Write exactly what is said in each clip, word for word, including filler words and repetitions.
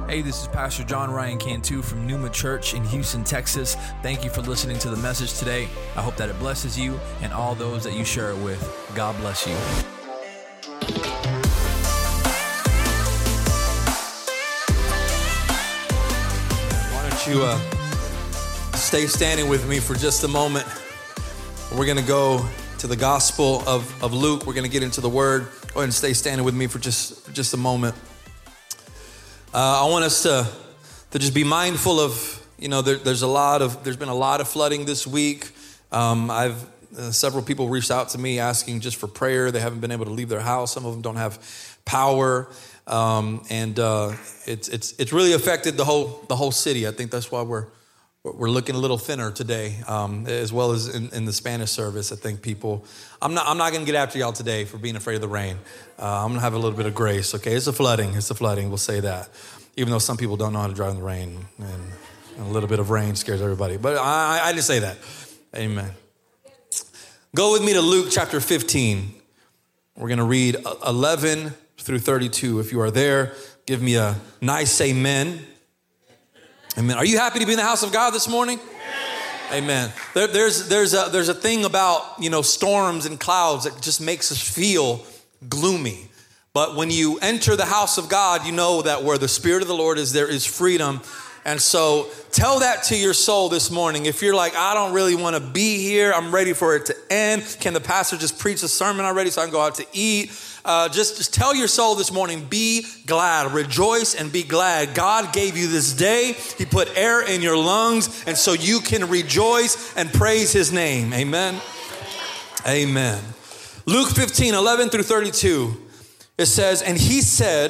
Hey, this is Pastor John Ryan Cantu from Numa Church in Houston, Texas. Thank you for listening to the message today. I hope that it blesses you and all those that you share it with. God bless you. Why don't you uh, stay standing with me for just a moment. We're going to go to the Gospel of, of Luke. We're going to get into the Word. Go ahead and stay standing with me for just, for just a moment. Uh, I want us to, to just be mindful of, you know, there, there's a lot of, there's been a lot of flooding this week. Um, I've, uh, several people reached out to me asking just for prayer. They haven't been able to leave their house. Some of them don't have power. Um, and uh, it's, it's, it's really affected the whole, the whole city. I think that's why we're, we're looking a little thinner today, um, as well as in, in the Spanish service. I think people, I'm not, I'm not going to get after y'all today for being afraid of the rain. Uh, I'm going to have a little bit of grace, okay? It's a flooding. It's a flooding. We'll say that. Even though some people don't know how to drive in the rain, and a little bit of rain scares everybody. But I, I just say that. Amen. Go with me to Luke chapter fifteen. We're going to read eleven through thirty-two. If you are there, give me a nice amen. Amen. Are you happy to be in the house of God this morning? Amen. There, there's there's a there's a thing about, you know, storms and clouds that just makes us feel gloomy. But when you enter the house of God, you know that where the Spirit of the Lord is, there is freedom. And so tell that to your soul this morning. If you're like, I don't really want to be here, I'm ready for it to end. Can the pastor just preach a sermon already so I can go out to eat? Uh, just, just tell your soul this morning, be glad, rejoice and be glad. God gave you this day. He put air in your lungs, and so you can rejoice and praise his name. Amen. Amen. Luke fifteen, eleven through thirty-two. It says, and he said,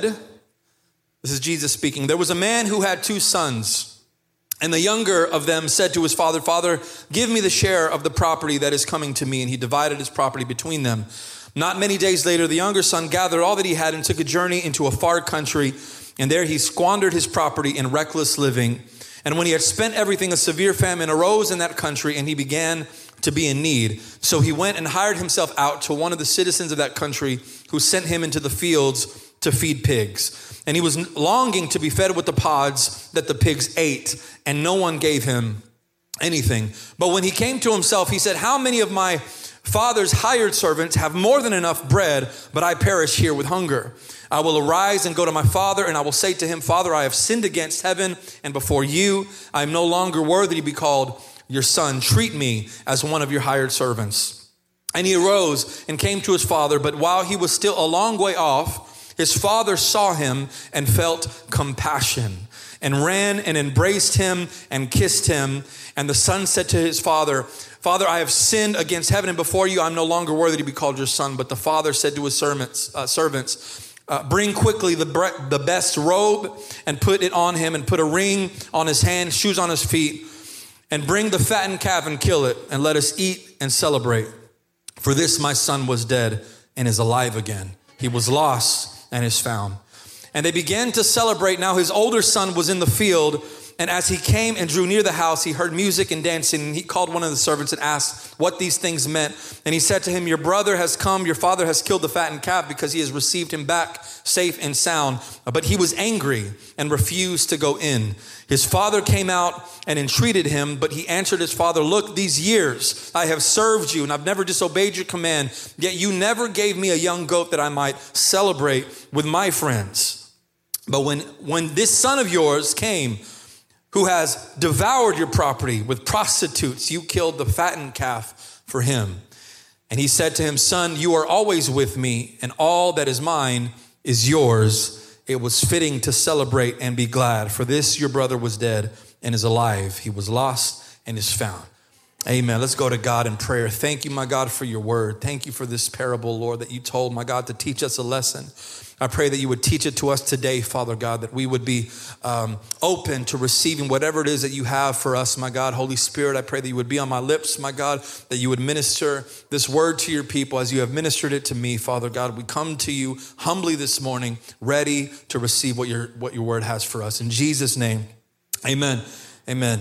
this is Jesus speaking, there was a man who had two sons, and the younger of them said to his father, Father, give me the share of the property that is coming to me. And he divided his property between them. Not many days later, the younger son gathered all that he had and took a journey into a far country. And there he squandered his property in reckless living. And when he had spent everything, a severe famine arose in that country, and he began to be in need. So he went and hired himself out to one of the citizens of that country, who sent him into the fields to feed pigs. And he was longing to be fed with the pods that the pigs ate, and no one gave him anything. But when he came to himself, he said, how many of my father's hired servants have more than enough bread, but I perish here with hunger? I will arise and go to my father, and I will say to him, Father, I have sinned against heaven and before you. I am no longer worthy to be called your son. Treat me as one of your hired servants. And he arose and came to his father, but while he was still a long way off, his father saw him and felt compassion and ran and embraced him and kissed him. And the son said to his father, Father, I have sinned against heaven and before you. I'm no longer worthy to be called your son. But the father said to his servants, uh, servants, uh, bring quickly the, bre- the best robe and put it on him, and put a ring on his hand, shoes on his feet, and bring the fattened calf and kill it, and let us eat and celebrate. For this my son was dead and is alive again. He was lost and is found. And they began to celebrate. Now his older son was in the field, and as he came and drew near the house, he heard music and dancing. And he called one of the servants and asked what these things meant. And he said to him, your brother has come, your father has killed the fattened calf, because he has received him back safe and sound. But he was angry and refused to go in. His father came out and entreated him, but he answered his father, look, these years I have served you, and I've never disobeyed your command, yet you never gave me a young goat that I might celebrate with my friends. But when, when this son of yours came, who has devoured your property with prostitutes, you killed the fattened calf for him. And he said to him, son, you are always with me, and all that is mine is yours. It was fitting to celebrate and be glad, for this your brother was dead and is alive. He was lost and is found. Amen. Let's go to God in prayer. Thank you, my God, for your word. Thank you for this parable, Lord, that you told, my God, to teach us a lesson. I pray that you would teach it to us today, Father God, that we would be um, open to receiving whatever it is that you have for us, my God. Holy Spirit, I pray that you would be on my lips, my God, that you would minister this word to your people as you have ministered it to me, Father God. We come to you humbly this morning, ready to receive what your, what your word has for us. In Jesus' name, amen. Amen.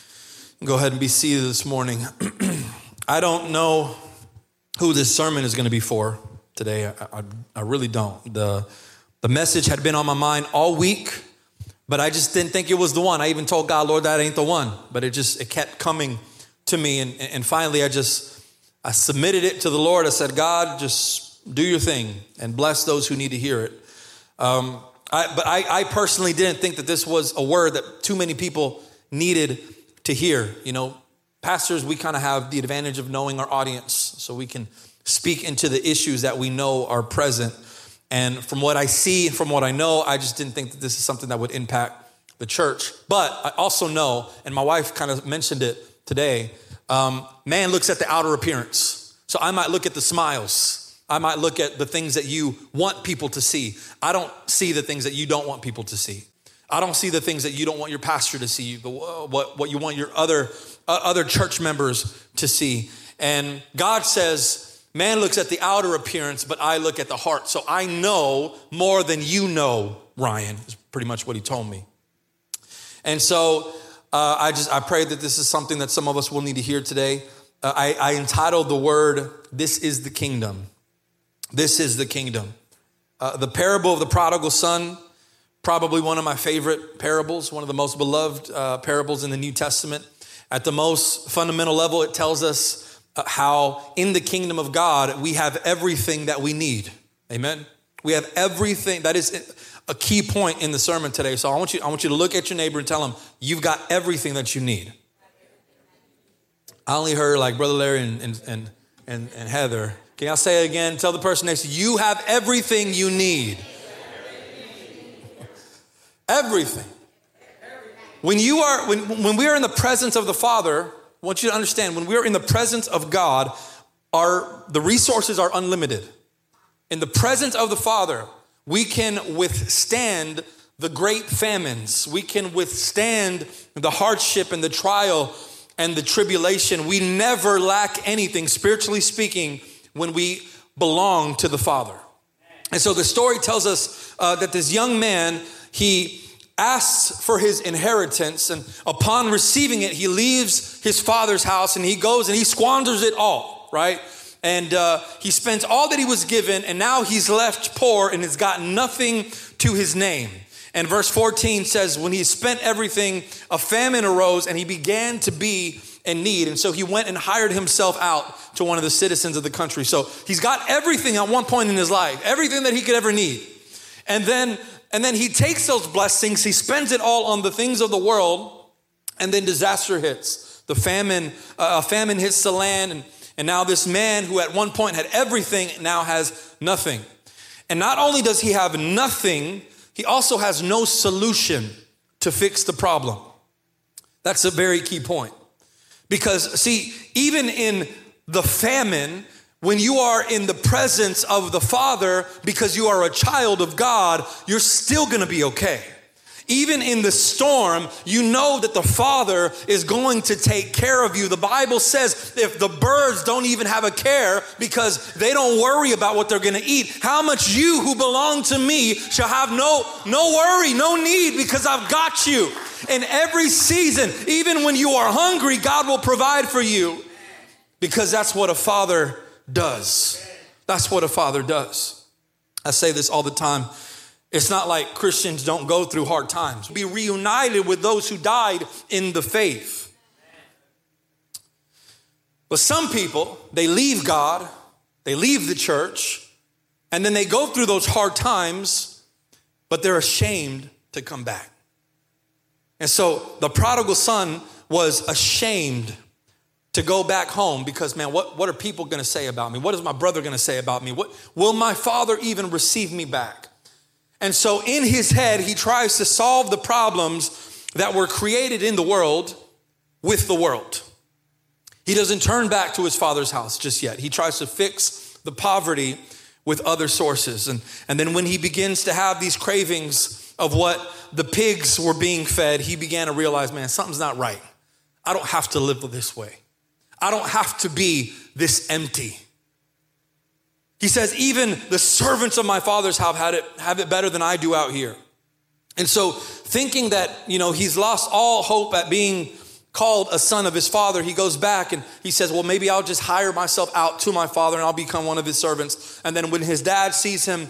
Go ahead and be seated this morning. I don't know who this sermon is going to be for today. I, I, I really don't. The, the message had been on my mind all week But I just didn't think it was the one. I even told God, Lord, that ain't the one. But it just, it kept coming to me. And, and finally, I just, I submitted it to the Lord. I said, God, just do your thing and bless those who need to hear it. Um, I, but I, I personally didn't think that this was a word that too many people needed to hear. You know, pastors, we kind of have the advantage of knowing our audience, so we can speak into the issues that we know are present. And from what I see, from what I know, I just didn't think that this is something that would impact the church. But I also know, and my wife kind of mentioned it today, um, man looks at the outer appearance. So I might look at the smiles. I might look at the things that you want people to see. I don't see the things that you don't want people to see. I don't see the things that you don't want your pastor to see, the, what, what you want your other, uh, other church members to see. And God says, man looks at the outer appearance, but I look at the heart. So I know more than you know, Ryan, is pretty much what he told me. And so uh, I just, I pray that this is something that some of us will need to hear today. Uh, I, I entitled the word, This is the Kingdom. This is the kingdom. Uh, the parable of the prodigal son, probably one of my favorite parables, one of the most beloved uh, parables in the New Testament. At the most fundamental level, it tells us Uh, how in the kingdom of God, we have everything that we need. Amen. We have everything. That is a key point in the sermon today. So I want you, I want you to look at your neighbor and tell him, you've got everything that you need. I only heard like Brother Larry and, and, and, and, and Heather. Can y'all say it again? Tell the person next to you, you have everything you need. Everything. When you are, when, when we are in the presence of the Father, I want you to understand, when we're in the presence of God, our the resources are unlimited. In the presence of the Father, we can withstand the great famines. We can withstand the hardship and the trial and the tribulation. We never lack anything, spiritually speaking, when we belong to the Father. And so the story tells us uh, that this young man, he asks for his inheritance, and upon receiving it, he leaves his father's house and he goes and he squanders it all, right? And uh, he spends all that he was given, and now he's left poor and has got nothing to his name. And verse fourteen says, when he spent everything, a famine arose and he began to be in need. And so he went and hired himself out to one of the citizens of the country. So he's got everything at one point in his life, everything that he could ever need. And then And then he takes those blessings, he spends it all on the things of the world, and then disaster hits. The famine, uh, a famine hits the land, and, and now this man who at one point had everything now has nothing. And not only does he have nothing, he also has no solution to fix the problem. That's a very key point. Because see, even in the famine, when you are in the presence of the Father, because you are a child of God, you're still going to be okay. Even in the storm, you know that the Father is going to take care of you. The Bible says if the birds don't even have a care because they don't worry about what they're going to eat, how much you who belong to me shall have no, no worry, no need, because I've got you. In every season, even when you are hungry, God will provide for you, because that's what a father does. That's what a father does. I say this all the time. It's not like Christians don't go through hard times. Be reunited with those who died in the faith. But some people, they leave God, they leave the church, and then they go through those hard times, but they're ashamed to come back. And so the prodigal son was ashamed to go back home because, man, what, what are people going to say about me? What is my brother going to say about me? What will my father even receive me back? And so in his head, he tries to solve the problems that were created in the world with the world. He doesn't turn back to his father's house just yet. He tries to fix the poverty with other sources. And, and then when he begins to have these cravings of what the pigs were being fed, he began to realize, man, something's not right. I don't have to live this way. I don't have to be this empty. He says, even the servants of my father's house have it, have it better than I do out here. And so thinking that, you know, he's lost all hope at being called a son of his father, he goes back and he says, well, maybe I'll just hire myself out to my father and I'll become one of his servants. And then when his dad sees him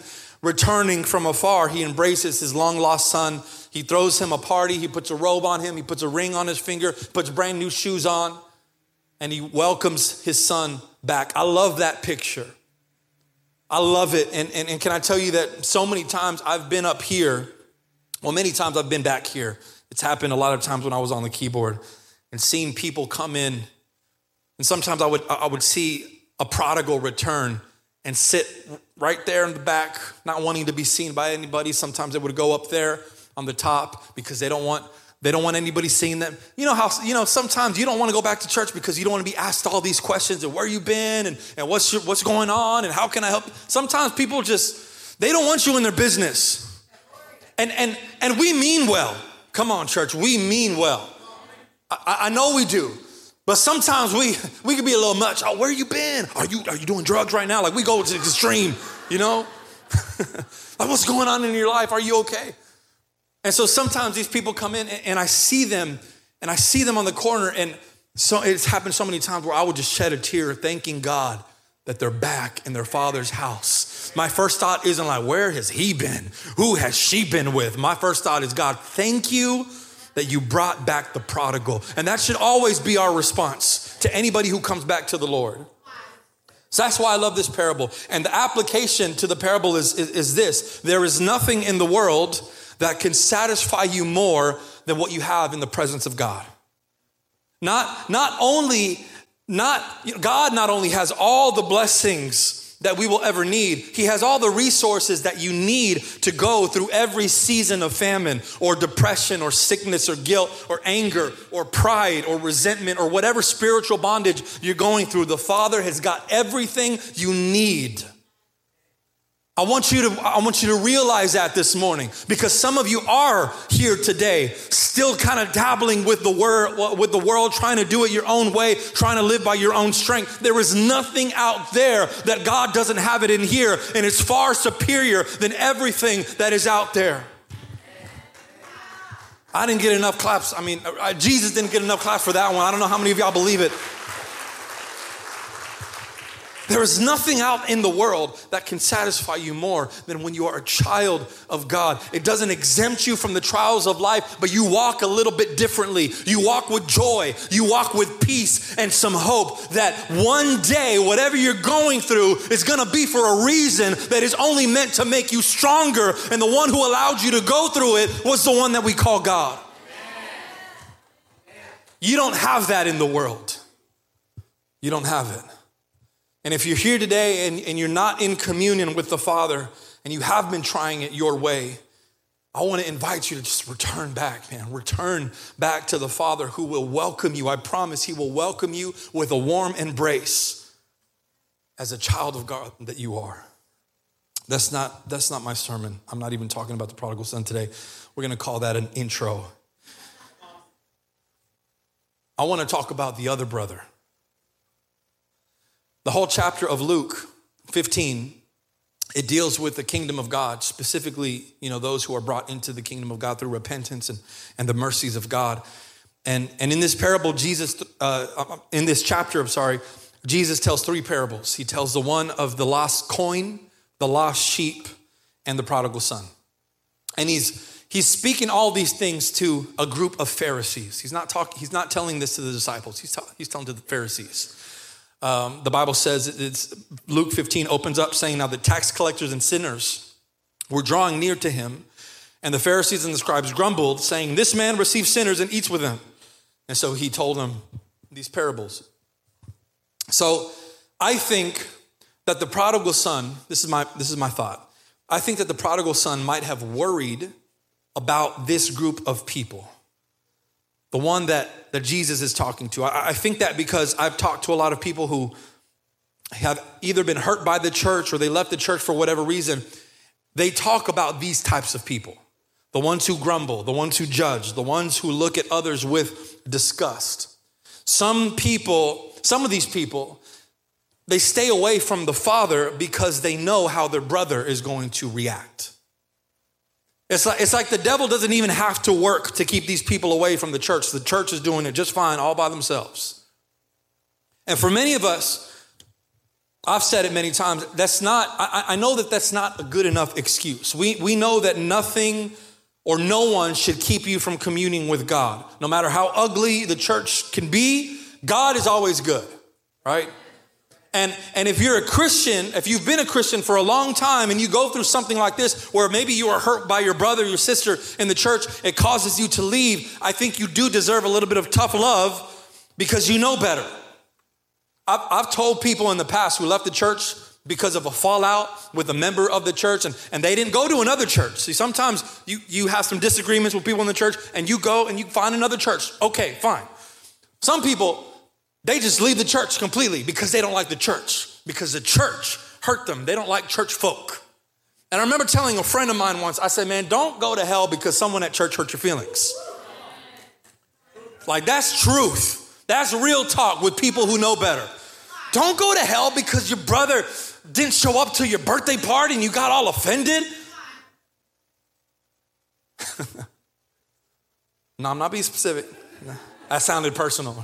returning from afar, he embraces his long lost son. He throws him a party. He puts a robe on him. He puts a ring on his finger, puts brand new shoes on, and he welcomes his son back. I love that picture. I love it. And, and, and can I tell you that so many times I've been up here, well, many times I've been back here. It's happened a lot of times when I was on the keyboard and seeing people come in. And sometimes I would I would see a prodigal return and sit right there in the back, not wanting to be seen by anybody. Sometimes they would go up there on the top because they don't want they don't want anybody seeing them. You know how, you know, sometimes you don't want to go back to church because you don't want to be asked all these questions and where you been and, and what's your, what's going on and how can I help? Sometimes people just, they don't want you in their business. And and and we mean well. Come on, church, we mean well. I, I know we do. But sometimes we we can be a little much. Oh, where you been? Are you are you doing drugs right now? Like we go to the extreme, you know? Like what's going on in your life? Are you okay? And so sometimes these people come in and, and I see them and I see them on the corner, and so it's happened so many times where I would just shed a tear thanking God that they're back in their father's house. My first thought isn't like, where has he been? Who has she been with? My first thought is, God, thank you that you brought back the prodigal. And that should always be our response to anybody who comes back to the Lord. So that's why I love this parable. And the application to the parable is, is, is this. There is nothing in the world that can satisfy you more than what you have in the presence of God. Not, not only, not, you know, God not only has all the blessings that we will ever need, he has all the resources that you need to go through every season of famine or depression or sickness or guilt or anger or pride or resentment or whatever spiritual bondage you're going through. The Father has got everything you need. I want you to, I want you to realize that this morning, because some of you are here today still kind of dabbling with the world, with the world, trying to do it your own way, trying to live by your own strength. There is nothing out there that God doesn't have it in here, and it's far superior than everything that is out there. I didn't get enough claps. I mean, Jesus didn't get enough claps for that one. I don't know how many of y'all believe it. There is nothing out in the world that can satisfy you more than when you are a child of God. It doesn't exempt you from the trials of life, but you walk a little bit differently. You walk with joy. You walk with peace and some hope that one day, whatever you're going through is going to be for a reason that is only meant to make you stronger. And the one who allowed you to go through it was the one that we call God. You don't have that in the world. You don't have it. And if you're here today and, and you're not in communion with the Father and you have been trying it your way, I want to invite you to just return back, man. Return back to the Father who will welcome you. I promise he will welcome you with a warm embrace as a child of God that you are. That's not, that's not my sermon. I'm not even talking about the prodigal son today. We're going to call that an intro. I want to talk about the other brother. The whole chapter of Luke fifteen, it deals with the kingdom of God, specifically, you know, those who are brought into the kingdom of God through repentance and, and the mercies of God. And, and in this parable, Jesus, uh, in this chapter, I'm sorry, Jesus tells three parables. He tells the one of the lost coin, the lost sheep, and the prodigal son. And he's he's speaking all these things to a group of Pharisees. He's not talking. He's not telling this to the disciples. He's, ta- he's telling to the Pharisees. Um, the Bible says it's Luke fifteen opens up saying, now the tax collectors and sinners were drawing near to him, and the Pharisees and the scribes grumbled, saying, this man receives sinners and eats with them. And so he told them these parables. So I think that the prodigal son, this is my this is my thought. I think that the prodigal son might have worried about this group of people. The one that, that Jesus is talking to. I, I think that because I've talked to a lot of people who have either been hurt by the church or they left the church for whatever reason. They talk about these types of people. The ones who grumble, the ones who judge, the ones who look at others with disgust. Some people, some of these people, they stay away from the Father because they know how their brother is going to react. It's like, it's like the devil doesn't even have to work to keep these people away from the church. The church is doing it just fine all by themselves. And for many of us, I've said it many times. That's not, I, I know that that's not a good enough excuse. We, we know that nothing or no one should keep you from communing with God. No matter how ugly the church can be, God is always good, right? And, and if you're a Christian, if you've been a Christian for a long time and you go through something like this, where maybe you are hurt by your brother, your sister in the church, it causes you to leave, I think you do deserve a little bit of tough love because you know better. I've, I've told people in the past who left the church because of a fallout with a member of the church, and, and they didn't go to another church. See, sometimes you, you have some disagreements with people in the church and you go and you find another church. Okay, fine. Some people, they just leave the church completely because they don't like the church, because the church hurt them. They don't like church folk. And I remember telling a friend of mine once, I said, man, don't go to hell because someone at church hurt your feelings. Like, that's truth. That's real talk with people who know better. Don't go to hell because your brother didn't show up to your birthday party and you got all offended. No, I'm not being specific. That sounded personal.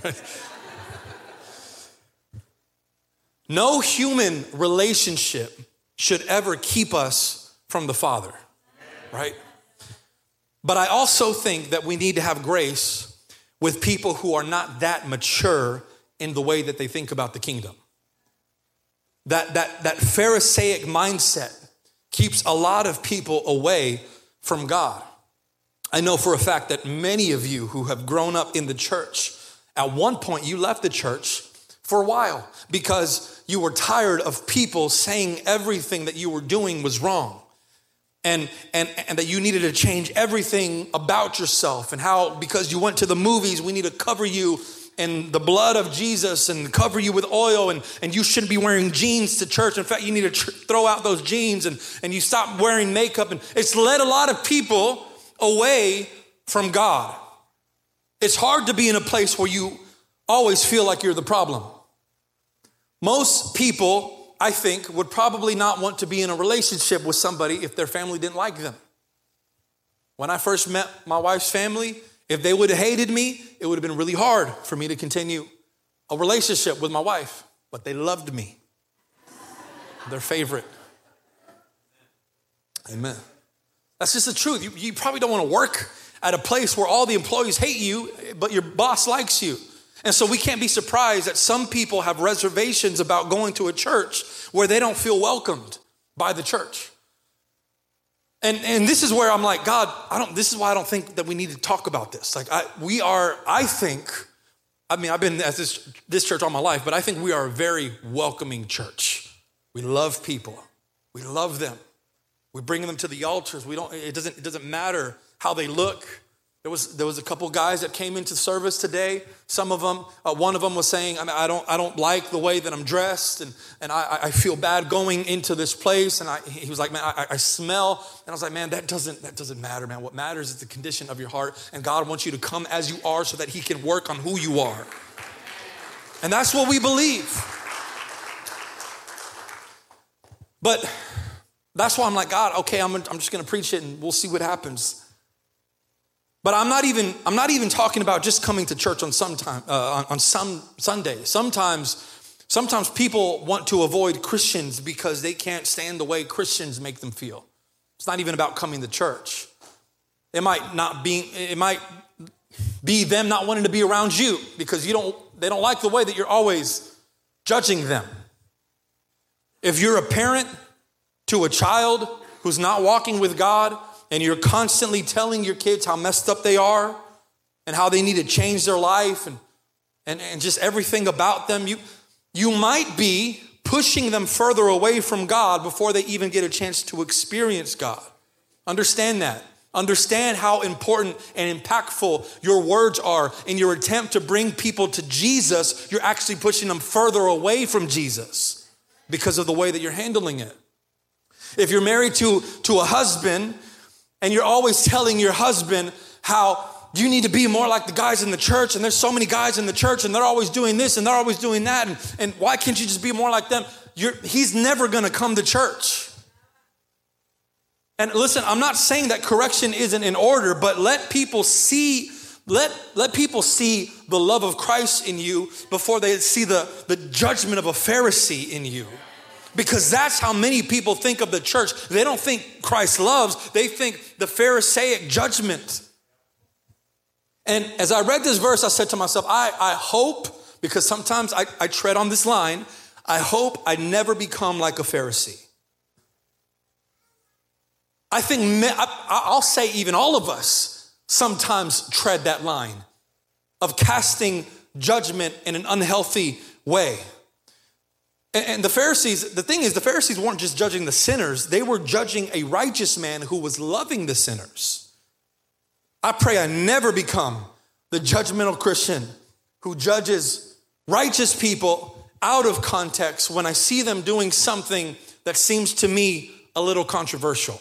No human relationship should ever keep us from the Father, right? But I also think that we need to have grace with people who are not that mature in the way that they think about the kingdom. That, that, that Pharisaic mindset keeps a lot of people away from God. I know for a fact that many of you who have grown up in the church, at one point you left the church for a while because you were tired of people saying everything that you were doing was wrong. And, and, and that you needed to change everything about yourself, and how, because you went to the movies, we need to cover you in the blood of Jesus and cover you with oil, and, and you shouldn't be wearing jeans to church. In fact, you need to tr- throw out those jeans, and, and you stop wearing makeup. And it's led a lot of people away from God. It's hard to be in a place where you always feel like you're the problem. Most people, I think, would probably not want to be in a relationship with somebody if their family didn't like them. When I first met my wife's family, if they would have hated me, it would have been really hard for me to continue a relationship with my wife. But they loved me. Their favorite. Amen. That's just the truth. You, you probably don't want to work at a place where all the employees hate you, but your boss likes you. And so we can't be surprised that some people have reservations about going to a church where they don't feel welcomed by the church. And and this is where I'm like, God, I don't, this is why I don't think that we need to talk about this. Like I, we are, I think, I mean, I've been at this, this church all my life, but I think we are a very welcoming church. We love people. We love them. We bring them to the altars. We don't, it doesn't, it doesn't matter how they look. There was there was a couple guys that came into service today. Some of them, uh, one of them was saying, I mean, I don't I don't like the way that I'm dressed, and and I, I feel bad going into this place. And I, he was like, man, I, I smell. And I was like, man, that doesn't that doesn't matter, man. What matters is the condition of your heart, and God wants you to come as you are so that He can work on who you are. And that's what we believe. But that's why I'm like, God, okay, I'm I'm just going to preach it, and we'll see what happens. But I'm not even I'm not even talking about just coming to church on some time uh, on, on some Sunday. Sometimes sometimes people want to avoid Christians because they can't stand the way Christians make them feel. It's not even about coming to church. It might not be it might be them not wanting to be around you because you don't they don't like the way that you're always judging them. If you're a parent to a child who's not walking with God, and you're constantly telling your kids how messed up they are and how they need to change their life and, and, and just everything about them, you, you might be pushing them further away from God before they even get a chance to experience God. Understand that. Understand how important and impactful your words are. In your attempt to bring people to Jesus, you're actually pushing them further away from Jesus because of the way that you're handling it. If you're married to, to a husband, and you're always telling your husband how you need to be more like the guys in the church, and there's so many guys in the church, and they're always doing this, and they're always doing that, and, and why can't you just be more like them? You're, he's never gonna come to church. And listen, I'm not saying that correction isn't in order, but let people see, let, let people see the love of Christ in you before they see the, the judgment of a Pharisee in you. Because that's how many people think of the church. They don't think Christ loves, they think the Pharisaic judgment. And as I read this verse, I said to myself, I, I hope, because sometimes I, I tread on this line, I hope I never become like a Pharisee. I think, I, I'll say even all of us sometimes tread that line of casting judgment in an unhealthy way. And the Pharisees, the thing is, the Pharisees weren't just judging the sinners. They were judging a righteous man who was loving the sinners. I pray I never become the judgmental Christian who judges righteous people out of context when I see them doing something that seems to me a little controversial.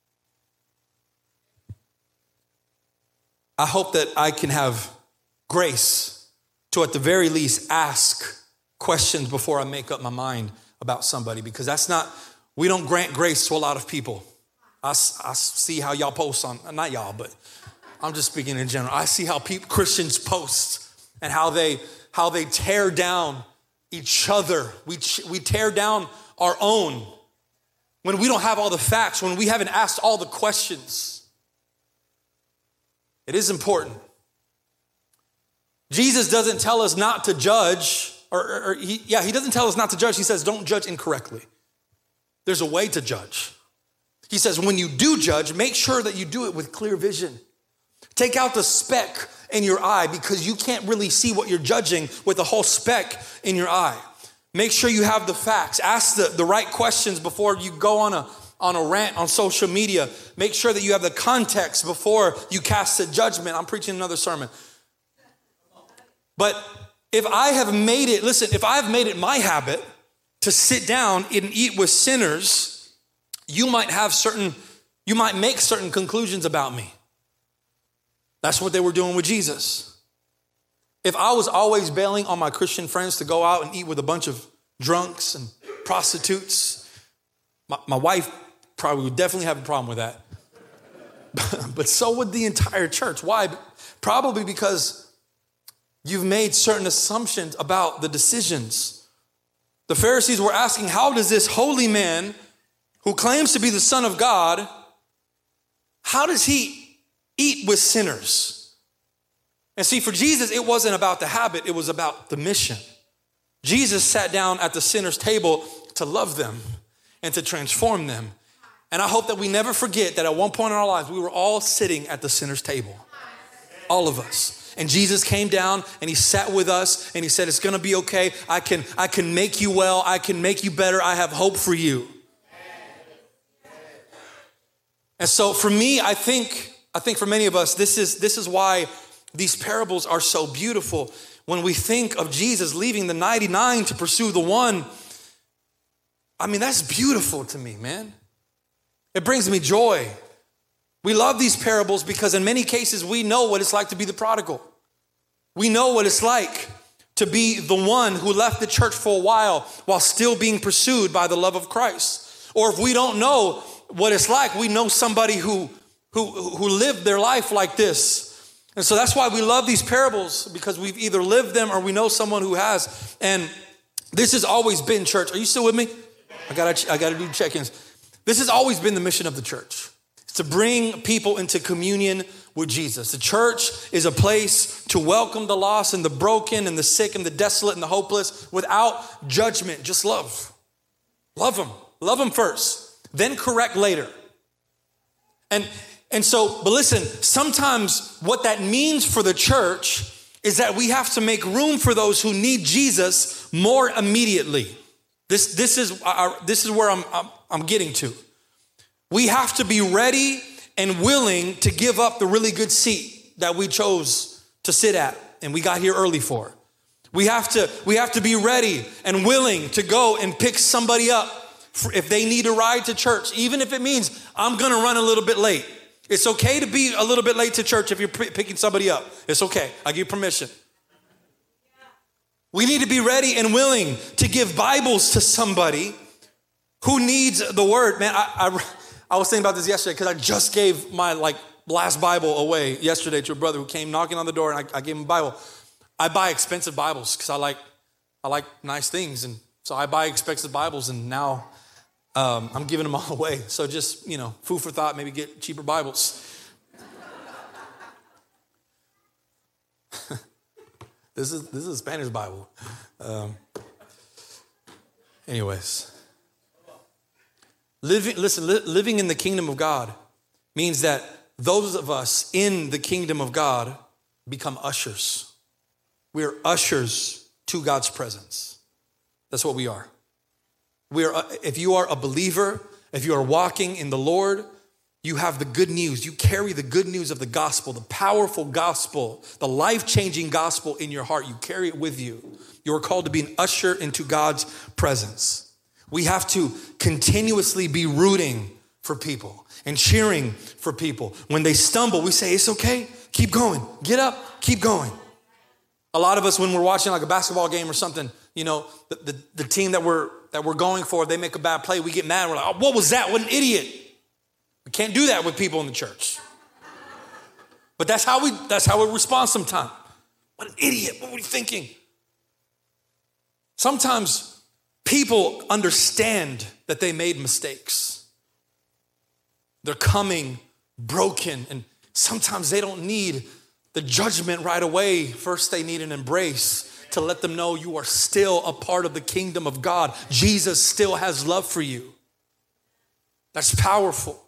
I hope that I can have grace to, at the very least, ask questions before I make up my mind about somebody, because that's not, we don't grant grace to a lot of people. I, I see how y'all post on, not y'all, but I'm just speaking in general. I see how people, Christians post and how they, how they tear down each other. We, we tear down our own when we don't have all the facts, when we haven't asked all the questions. It is important. Jesus doesn't tell us not to judge. Or, or, or he, yeah, he doesn't tell us not to judge. He says, don't judge incorrectly. There's a way to judge. He says, when you do judge, make sure that you do it with clear vision. Take out the speck in your eye, because you can't really see what you're judging with a whole speck in your eye. Make sure you have the facts. Ask the, the right questions before you go on a, on a rant on social media. Make sure that you have the context before you cast a judgment. I'm preaching another sermon. But if I have made it, listen, if I've made it my habit to sit down and eat with sinners, you might have certain, you might make certain conclusions about me. That's what they were doing with Jesus. If I was always bailing on my Christian friends to go out and eat with a bunch of drunks and prostitutes, my, my wife probably would definitely have a problem with that. But so would the entire church. Why? Probably because you've made certain assumptions about the decisions. The Pharisees were asking, how does this holy man who claims to be the Son of God, how does he eat with sinners? And see, for Jesus, it wasn't about the habit, it was about the mission. Jesus sat down at the sinner's table to love them and to transform them. And I hope that we never forget that at one point in our lives, we were all sitting at the sinner's table. All of us. And Jesus came down and he sat with us and he said, it's going to be okay. I can, I can make you well. I can make you better. I have hope for you. And so for me, I think, I think for many of us, this is, this is why these parables are so beautiful. When we think of Jesus leaving the ninety-nine to pursue the one, I mean, that's beautiful to me, man. It brings me joy. We love these parables because in many cases, we know what it's like to be the prodigal. We know what it's like to be the one who left the church for a while while still being pursued by the love of Christ. Or if we don't know what it's like, we know somebody who, who, who lived their life like this. And so that's why we love these parables, because we've either lived them or we know someone who has. And this has always been, church. Are you still with me? I gotta, I gotta do check-ins. This has always been the mission of the church. To bring people into communion with Jesus. The church is a place to welcome the lost and the broken and the sick and the desolate and the hopeless without judgment. Just love. Love them. Love them first, then correct later. And, and so, but listen, sometimes what that means for the church is that we have to make room for those who need Jesus more immediately. This, this, is, our, this is where I'm, I'm, I'm getting to. We have to be ready and willing to give up the really good seat that we chose to sit at and we got here early for. We have to, we have to be ready and willing to go and pick somebody up for if they need a ride to church, even if it means I'm going to run a little bit late. It's okay to be a little bit late to church if you're p- picking somebody up. It's okay. I give you permission. We need to be ready and willing to give Bibles to somebody who needs the word. Man, I, I I was thinking about this yesterday because I just gave my like last Bible away yesterday to a brother who came knocking on the door, and I, I gave him a Bible. I buy expensive Bibles because I like I like nice things, and So I buy expensive Bibles, and now um, I'm giving them all away. So just, you know, food for thought, maybe get cheaper Bibles. This is this is a Spanish Bible. Um, anyways, living listen, li- living in the kingdom of God means that those of us in the kingdom of God become ushers. We are ushers to God's presence. That's what we are. We are. If you are a believer, if you are walking in the Lord, you have the good news. You carry the good news of the gospel, the powerful gospel, the life-changing gospel in your heart. You carry it with you. You are called to be an usher into God's presence. We have to continuously be rooting for people and cheering for people. When they stumble, we say, it's okay, keep going, get up, keep going. A lot of us, when we're watching like a basketball game or something, you know, the, the, the team that we're that we're going for, they make a bad play, we get mad, we're like, oh, what was that? What an idiot. We can't do that with people in the church. But that's how we that's how we respond sometimes. What an idiot, what were you thinking? Sometimes people understand that they made mistakes. They're coming broken, and sometimes they don't need the judgment right away. First, they need an embrace to let them know you are still a part of the kingdom of God. Jesus still has love for you. That's powerful.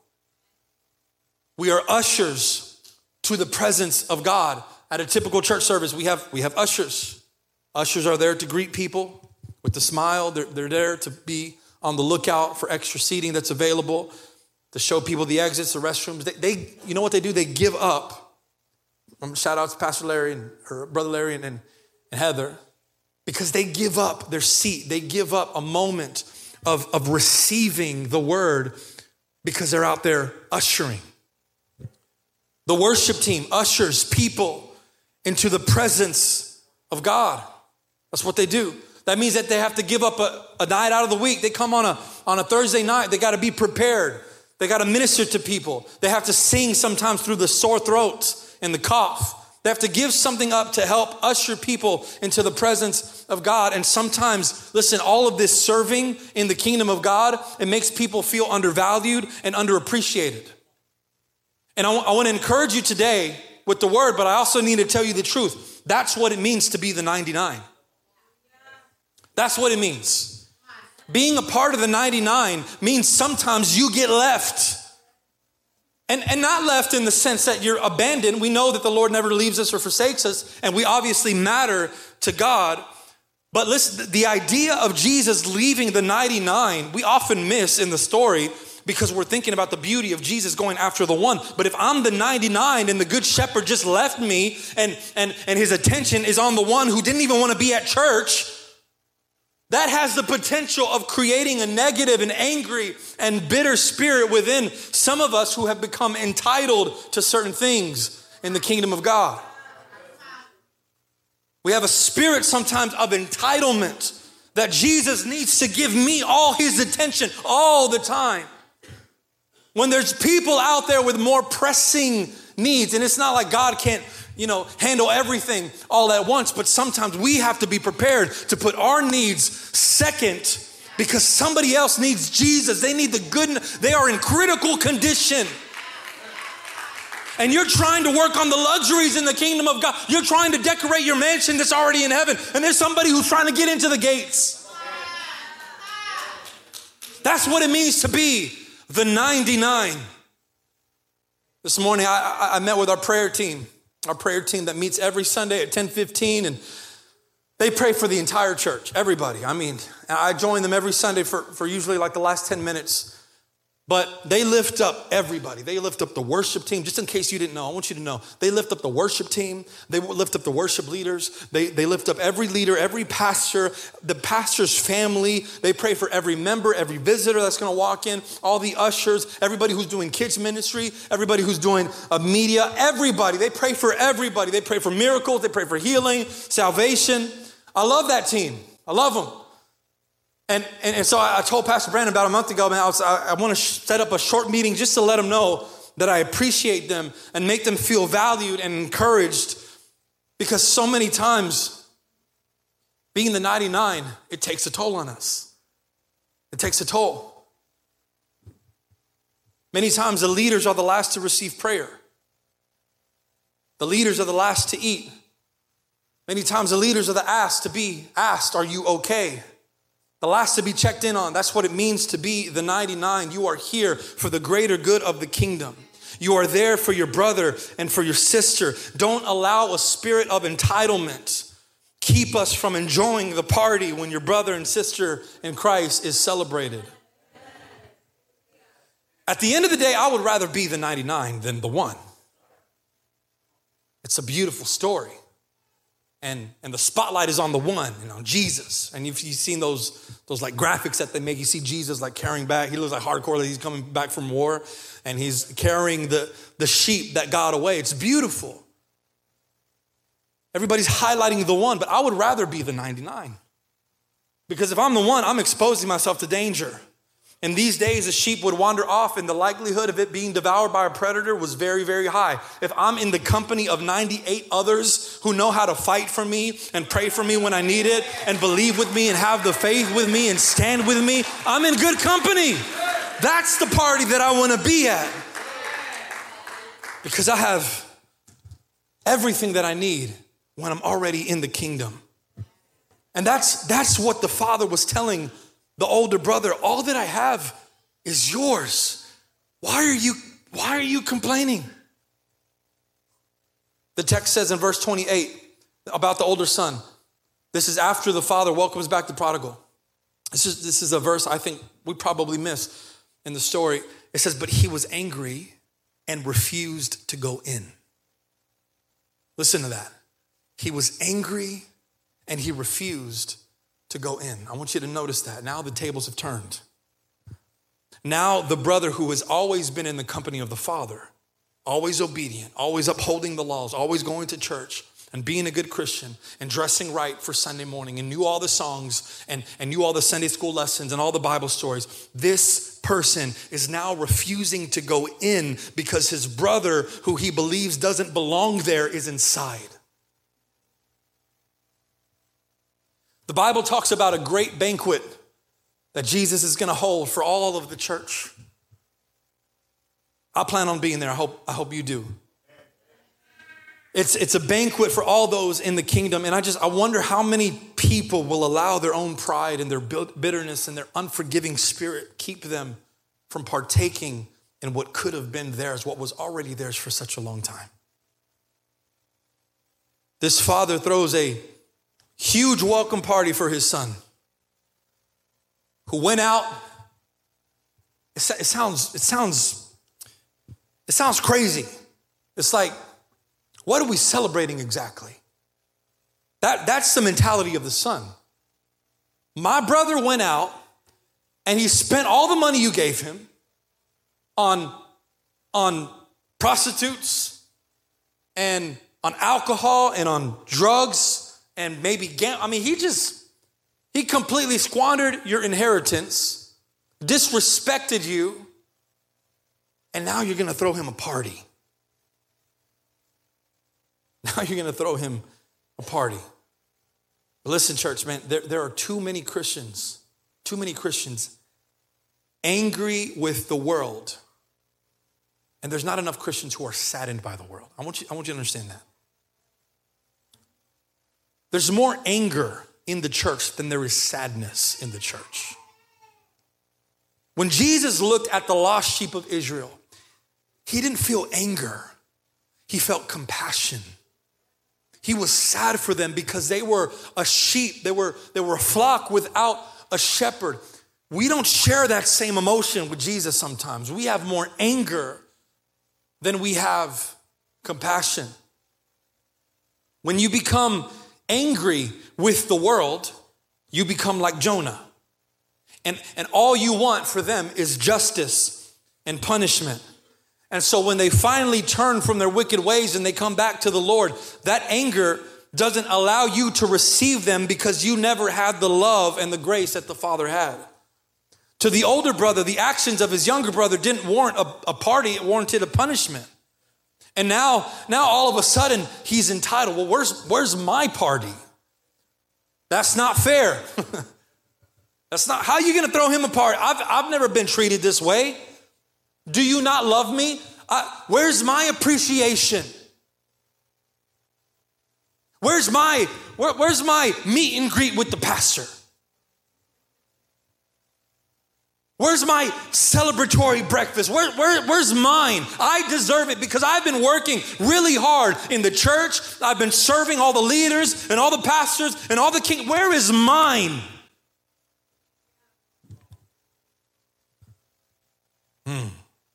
We are ushers to the presence of God. At a typical church service, we have, we have ushers. Ushers are there to greet people with a smile. They're, they're there to be on the lookout for extra seating that's available, to show people the exits, the restrooms. They, they you know what they do? They give up. Shout out to Pastor Larry and her brother Larry and, and, and Heather, because they give up their seat. They give up a moment of, of receiving the word because they're out there ushering. The worship team ushers people into the presence of God. That's what they do. That means that they have to give up a, a night out of the week. They come on a, on a Thursday night. They got to be prepared. They got to minister to people. They have to sing sometimes through the sore throats and the cough. They have to give something up to help usher people into the presence of God. And sometimes, listen, all of this serving in the kingdom of God, it makes people feel undervalued and underappreciated. And I, I want to encourage you today with the word, but I also need to tell you the truth. That's what it means to be the ninety-nine. That's what it means. Being a part of the ninety-nine means sometimes you get left. And, and not left in the sense that you're abandoned. We know that the Lord never leaves us or forsakes us, and we obviously matter to God. But listen, the idea of Jesus leaving the ninety-nine, we often miss in the story because we're thinking about the beauty of Jesus going after the one. But if I'm the ninety-nine and the good shepherd just left me and, and, and his attention is on the one who didn't even want to be at church, that has the potential of creating a negative and angry and bitter spirit within some of us who have become entitled to certain things in the kingdom of God. We have a spirit sometimes of entitlement that Jesus needs to give me all his attention all the time. When there's people out there with more pressing needs, and it's not like God can't, you know, handle everything all at once, but sometimes we have to be prepared to put our needs second because somebody else needs Jesus. They need the goodness. They are in critical condition. And you're trying to work on the luxuries in the kingdom of God. You're trying to decorate your mansion that's already in heaven. And there's somebody who's trying to get into the gates. That's what it means to be the ninety-nine. This morning, I, I, I met with our prayer team. Our prayer team that meets every Sunday at ten fifteen, and they pray for the entire church, everybody. I mean, I join them every Sunday for, for usually like the last ten minutes, but they lift up everybody. They lift up the worship team. Just in case you didn't know, I want you to know, they lift up the worship team. They lift up the worship leaders. They, they lift up every leader, every pastor, the pastor's family. They pray for every member, every visitor that's going to walk in, all the ushers, everybody who's doing kids ministry, everybody who's doing uh, media, everybody. They pray for everybody. They pray for miracles. They pray for healing, salvation. I love that team. I love them. And, and and so I told Pastor Brandon about a month ago, man, I, was, I, I want to sh- set up a short meeting just to let them know that I appreciate them and make them feel valued and encouraged, because so many times Being the ninety-nine, it takes a toll on us. It takes a toll. Many times the leaders are the last to receive prayer. The leaders are the last to eat. Many times the leaders are the asked to be asked, are you okay? The last to be checked in on. That's what it means to be the ninety-nine. You are here for the greater good of the kingdom. You are there for your brother and for your sister. Don't allow a spirit of entitlement keep us from enjoying the party when your brother and sister in Christ is celebrated. At the end of the day, I would rather be the ninety-nine than the one. It's a beautiful story. And, and the spotlight is on the one, you know, Jesus. And if you've seen those, those like graphics that they make, you see Jesus like carrying back. He looks like hardcore, like he's coming back from war. And he's carrying the, the sheep that got away. It's beautiful. Everybody's highlighting the one, but I would rather be the ninety-nine. Because if I'm the one, I'm exposing myself to danger. In these days, a sheep would wander off and the likelihood of it being devoured by a predator was very, very high. If I'm in the company of ninety-eight others who know how to fight for me and pray for me when I need it and believe with me and have the faith with me and stand with me, I'm in good company. That's the party that I want to be at. Because I have everything that I need when I'm already in the kingdom. And that's, that's what the Father was telling the older brother. All that I have is yours. Why are you, why are you complaining? The text says in verse twenty-eight about the older son. This is after the father welcomes back the prodigal. This is, this is a verse I think we probably miss in the story. It says, but he was angry and refused to go in. Listen to that. He was angry and he refused to go in. I want you to notice that. Now the tables have turned. Now the brother who has always been in the company of the father, always obedient, always upholding the laws, always going to church and being a good Christian and dressing right for Sunday morning and knew all the songs and, and knew all the Sunday school lessons and all the Bible stories. This person is now refusing to go in because his brother, who he believes doesn't belong there, is inside. The Bible talks about a great banquet that Jesus is going to hold for all of the church. I plan on being there. I hope, I hope you do. It's, it's a banquet for all those in the kingdom. And I just, I wonder how many people will allow their own pride and their bitterness and their unforgiving spirit keep them from partaking in what could have been theirs, what was already theirs for such a long time. This father throws a huge welcome party for his son, who went out. It, it sounds, it sounds, it sounds crazy. It's like, what are we celebrating exactly? That, that's the mentality of the son. My brother went out and he spent all the money you gave him on, on prostitutes and on alcohol and on drugs. And maybe, I mean, he just, he completely squandered your inheritance, disrespected you, and now you're going to throw him a party. Now you're going to throw him a party. But listen, church, man, there, there are too many Christians, too many Christians angry with the world. And there's not enough Christians who are saddened by the world. I want you, I want you to understand that. There's more anger in the church than there is sadness in the church. When Jesus looked at the lost sheep of Israel, he didn't feel anger. He felt compassion. He was sad for them because they were a sheep. They were, they were a flock without a shepherd. We don't share that same emotion with Jesus sometimes. We have more anger than we have compassion. When you become angry with the world, you become like Jonah. And, and all you want for them is justice and punishment. And so when they finally turn from their wicked ways and they come back to the Lord, that anger doesn't allow you to receive them because you never had the love and the grace that the Father had. To the older brother, the actions of his younger brother didn't warrant a, a party, it warranted a punishment. And now, now all of a sudden, he's entitled. Well, where's, where's my party? That's not fair. That's not, how are you gonna throw him apart? I've, I've never been treated this way. Do you not love me? I, where's my appreciation? Where's my, where, where's my meet and greet with the pastor? Where's my celebratory breakfast? Where, where, where's mine? I deserve it because I've been working really hard in the church. I've been serving all the leaders and all the pastors and all the king. Where is mine? Hmm.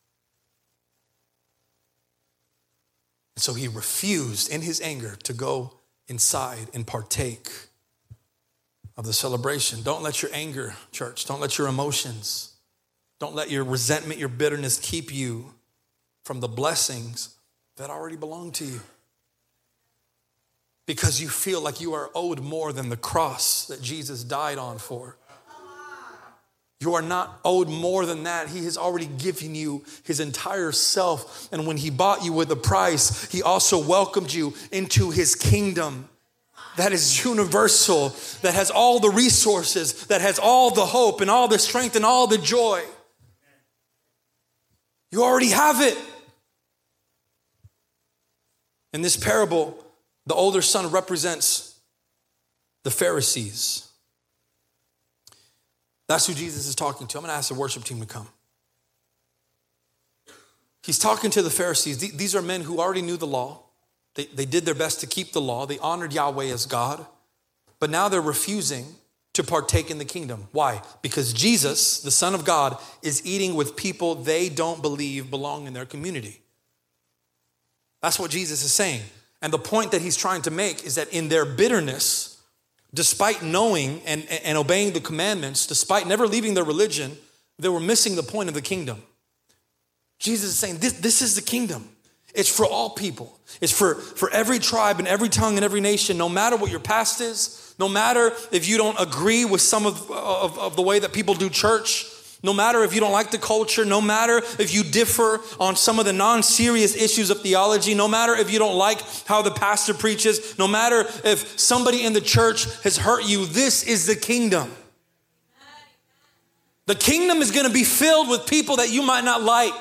So he refused in his anger to go inside and partake of the celebration. Don't let your anger, church, don't let your emotions, don't let your resentment, your bitterness keep you from the blessings that already belong to you. Because you feel like you are owed more than the cross that Jesus died on for. You are not owed more than that. He has already given you his entire self. And when he bought you with a price, he also welcomed you into his kingdom that is universal, that has all the resources, that has all the hope and all the strength and all the joy. You already have it. In this parable, the older son represents the Pharisees. That's who Jesus is talking to. I'm going to ask the worship team to come. He's talking to the Pharisees. These are men who already knew the law. They, they did their best to keep the law. They honored Yahweh as God. But now they're refusing to partake in the kingdom. Why? Because Jesus, the Son of God, is eating with people they don't believe belong in their community. That's what Jesus is saying. And the point that he's trying to make is that in their bitterness, despite knowing and, and obeying the commandments, despite never leaving their religion, they were missing the point of the kingdom. Jesus is saying, this, this is the kingdom. It's for all people. It's for, for every tribe and every tongue and every nation, no matter what your past is, no matter if you don't agree with some of, of, of the way that people do church, no matter if you don't like the culture, no matter if you differ on some of the non-serious issues of theology, no matter if you don't like how the pastor preaches, no matter if somebody in the church has hurt you, this is the kingdom. The kingdom is going to be filled with people that you might not like.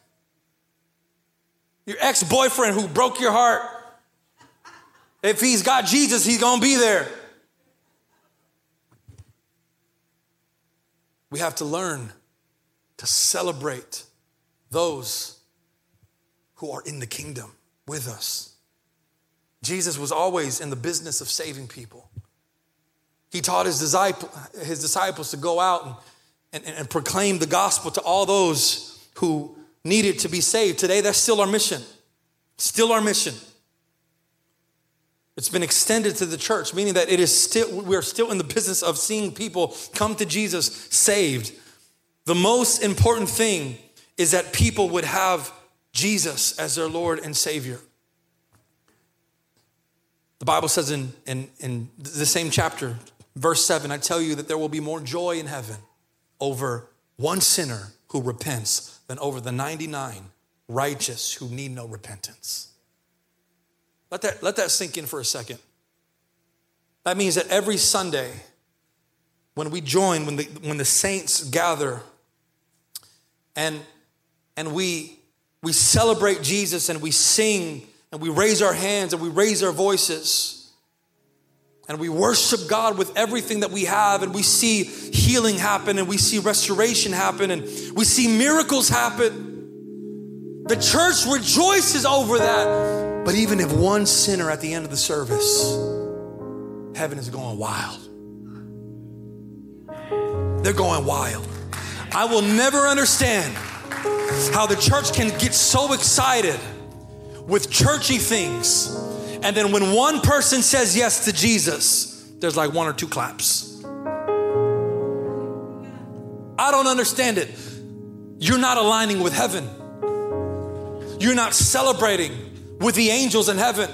Your ex-boyfriend who broke your heart. If he's got Jesus, he's going to be there. We have to learn to celebrate those who are in the kingdom with us. Jesus was always in the business of saving people. He taught his, disciple, his disciples to go out and, and, and proclaim the gospel to all those who needed to be saved. Today, that's still our mission. Still our mission. It's been extended to the church, meaning that it is still, we are still in the business of seeing people come to Jesus saved. The most important thing is that people would have Jesus as their Lord and Savior. The Bible says in, in, in the same chapter, verse seven, I tell you that there will be more joy in heaven over one sinner who repents than over the ninety-nine righteous who need no repentance. Let that, let that sink in for a second. That means that every Sunday, when we join, when the, when the saints gather, and, and we, we celebrate Jesus and we sing and we raise our hands and we raise our voices and we worship God with everything that we have, and we see healing happen and we see restoration happen and we see miracles happen. The church rejoices over that. But even if one sinner at the end of the service, heaven is going wild. They're going wild. I will never understand how the church can get so excited with churchy things, and then when one person says yes to Jesus, there's like one or two claps. I don't understand it. You're not aligning with heaven. You're not celebrating with the angels in heaven.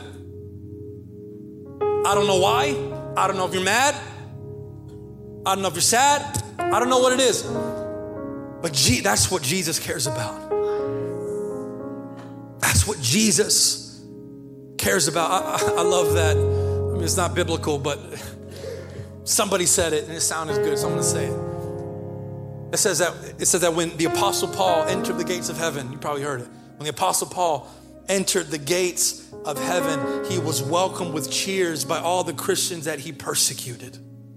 I don't know why. I don't know if you're mad. I don't know if you're sad. I don't know what it is. But G- that's what Jesus cares about. That's what Jesus cares about. I, I, I love that. I mean, it's not biblical, but Somebody said it and it sounded good, so I'm gonna say it. It says that, it says that when the Apostle Paul entered the gates of heaven, you probably heard it. When the Apostle Paul entered the gates of heaven, he was welcomed with cheers by all the Christians that he persecuted.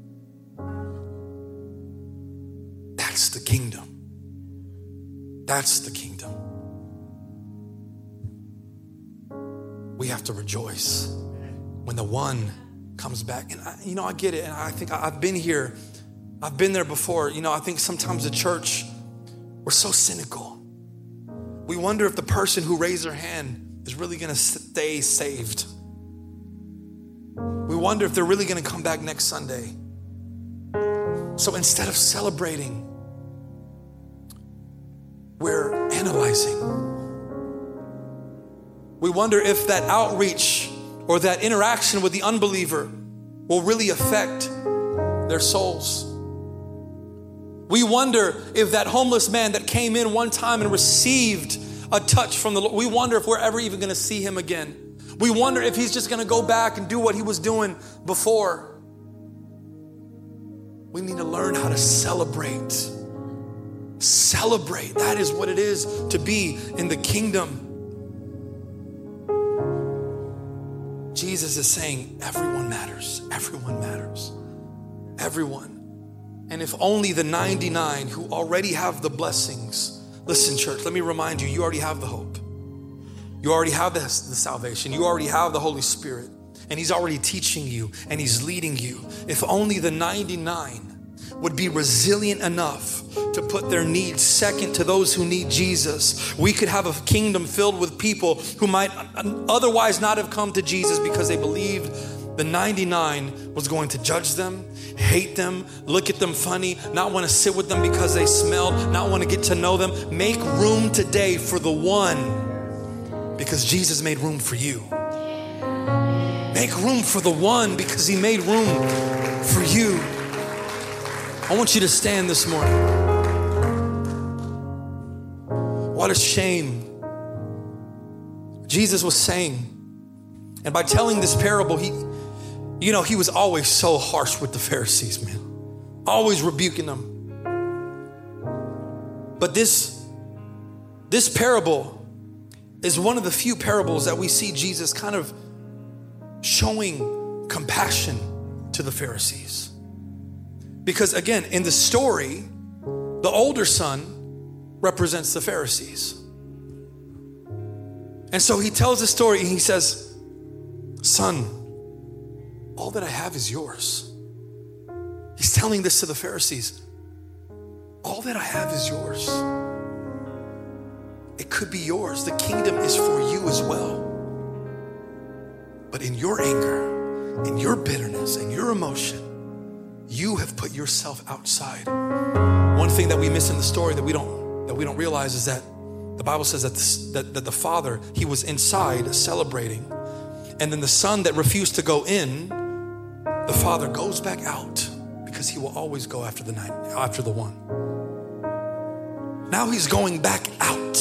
That's the kingdom. That's the kingdom. We have to rejoice when the one comes back. And I, you know, I get it. And I think I've been here. I've been there before. You know, I think sometimes the church, we're so cynical. We wonder if the person who raised their hand is really going to stay saved. We wonder if they're really going to come back next Sunday. So instead of celebrating, we're analyzing. We wonder if that outreach or that interaction with the unbeliever will really affect their souls. We wonder if that homeless man that came in one time and received a touch from the Lord, we wonder if we're ever even going to see him again. We wonder if he's just going to go back and do what he was doing before. We need to learn how to celebrate. Celebrate. That is what it is to be in the kingdom. Jesus is saying everyone matters. Everyone matters. Everyone. And if only the ninety-nine who already have the blessings. Listen, church, let me remind you, you already have the hope. You already have the, the salvation. You already have the Holy Spirit. And he's already teaching you and he's leading you. If only the ninety-nine would be resilient enough to put their needs second to those who need Jesus, we could have a kingdom filled with people who might otherwise not have come to Jesus because they believed the ninety-nine was going to judge them, hate them, look at them funny, not want to sit with them because they smelled, not want to get to know them. Make room today for the one because Jesus made room for you. Make room for the one because he made room for you. I want you to stand this morning. What a shame. Jesus was saying, and by telling this parable, he, you know, he was always so harsh with the Pharisees, man. Always rebuking them. But this, this parable is one of the few parables that we see Jesus kind of showing compassion to the Pharisees. Because again, in the story, the older son represents the Pharisees. And so he tells the story and he says, son, all that I have is yours. He's telling this to the Pharisees. All that I have is yours. It could be yours. The kingdom is for you as well. But in your anger, in your bitterness, in your emotion, you have put yourself outside. One thing that we miss in the story that we don't that we don't realize is that the Bible says that, this, that, that the father, he was inside celebrating. And then the son that refused to go in, the father goes back out because he will always go after the night, after the one. Now he's going back out.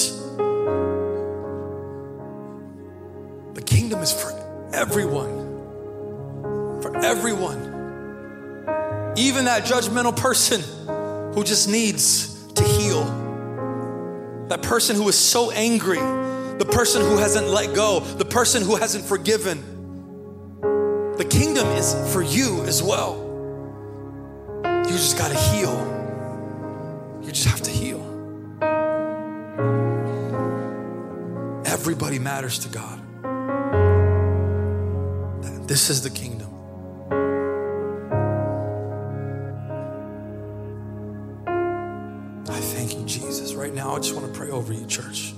The kingdom is for everyone. For everyone. Even that judgmental person who just needs to heal. That person who is so angry. The person who hasn't let go. The person who hasn't forgiven. The kingdom is for you as well. You just got to heal. You just have to heal. Everybody matters to God. This is the kingdom. I thank you, Jesus. Right now, I just want to pray over you, church.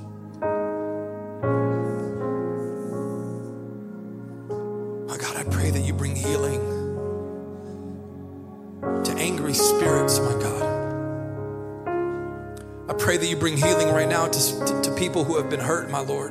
My God, I pray that you bring healing to angry spirits, my God. I pray that you bring healing right now to, to, to people who have been hurt, my Lord.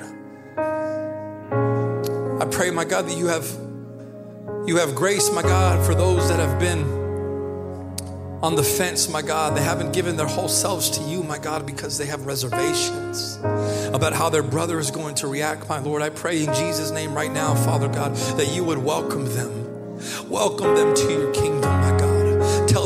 I pray, my God, that you have you have grace, my God, for those that have been on the fence, my God. They haven't given their whole selves to you, my God, because they have reservations about how their brother is going to react, my Lord. I pray in Jesus' name right now, Father God, that you would welcome them. Welcome them to your kingdom, my God.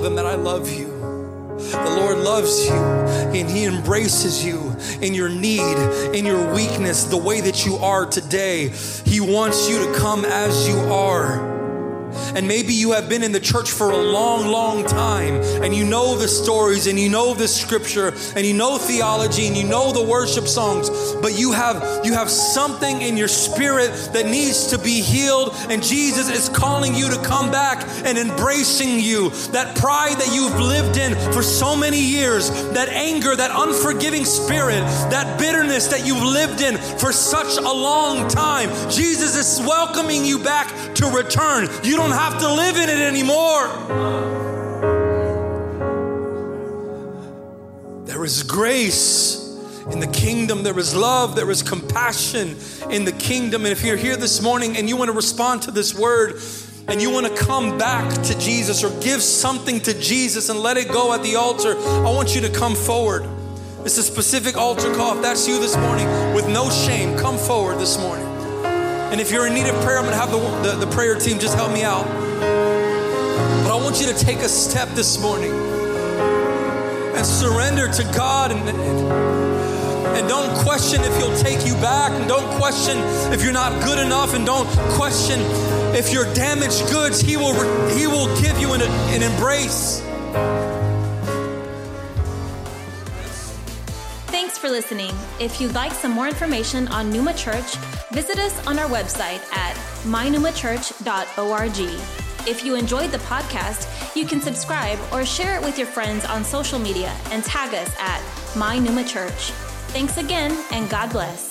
them that I love you. The Lord loves you and he embraces you in your need, in your weakness, the way that you are today. He wants you to come as you are. And maybe you have been in the church for a long, long time and you know the stories and you know the scripture and you know theology and you know the worship songs, but you have you have something in your spirit that needs to be healed, and Jesus is calling you to come back and embracing you. That pride that you've lived in for so many years, that anger, that unforgiving spirit, that bitterness that you've lived in for such a long time, Jesus is welcoming you back to return. You don't have to live in it anymore. There is grace in the kingdom. There is love. There is compassion in the kingdom. And if you're here this morning and you want to respond to this word and you want to come back to Jesus or give something to Jesus and let it go at the altar, I want you to come forward. It's a specific altar call. If that's you this morning, with no shame, come forward this morning. And if you're in need of prayer, I'm going to have the, the, the prayer team just help me out. But I want you to take a step this morning and surrender to God, and, and, and don't question if he'll take you back, and don't question if you're not good enough, and don't question if you're damaged goods. He will, he will give you an, an embrace. Thanks for listening. If you'd like some more information on Pneuma Church, visit us on our website at my pneuma church dot org. If you enjoyed the podcast, you can subscribe or share it with your friends on social media and tag us at My Pneuma Church. Thanks again, and God bless.